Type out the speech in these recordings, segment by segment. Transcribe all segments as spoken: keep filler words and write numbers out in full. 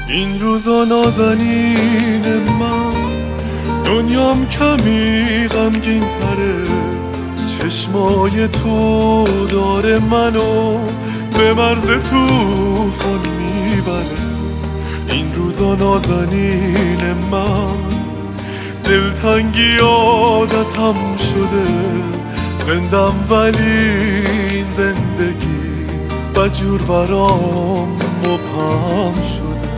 این روزا نازنین من، دنیام کمی غمگین تره. چشمای تو داره منو به مرز توفان میبره. این روزا نازنین من، دلتنگی عادتم شده. زندم ولی این زندگی بجور برام مبهم شده.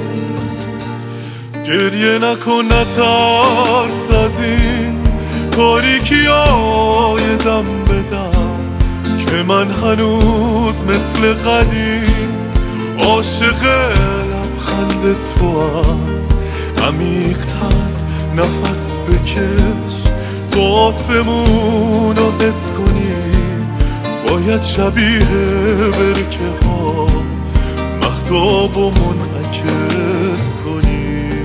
گریه نکن نترس از این تاریکی‌های دم به دم، که من هنوز مثل قدیم عاشق لبخند توام. عمیق‌تر نفس بکش تو آسمون رو حس کنی. باید شبیه برکه ها مهتاب و منعکس کنی.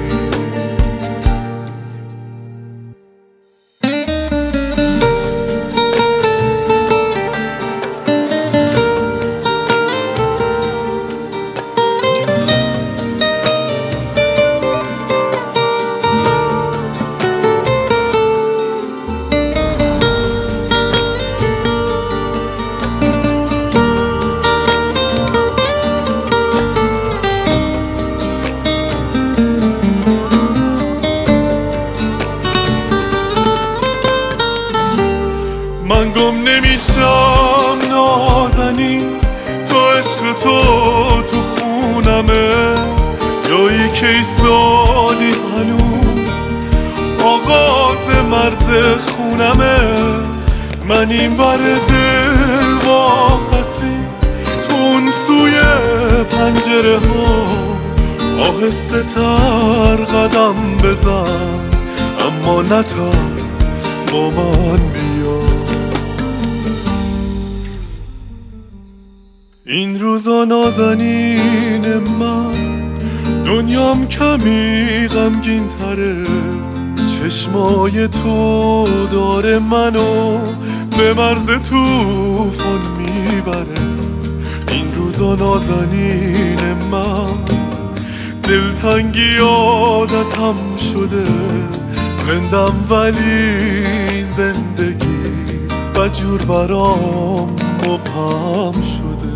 من گم نمیشم نازنین، تو عشق تو تو خونمه. جایی که ایستادی هنوز آغاز مرز خونمه. من این بر دل واپسی تو اون سوی پنجره ها. آهسته تر قدم بزن اما نترس با من بیا. این روزا نازنین من، دنیام کمی غمگین تره. چشمای تو داره منو به مرز توفان میبره. این روزا نازنین من، دلتنگی عادتم شده. زندم ولی این زندگی بجور برام مبهم شده.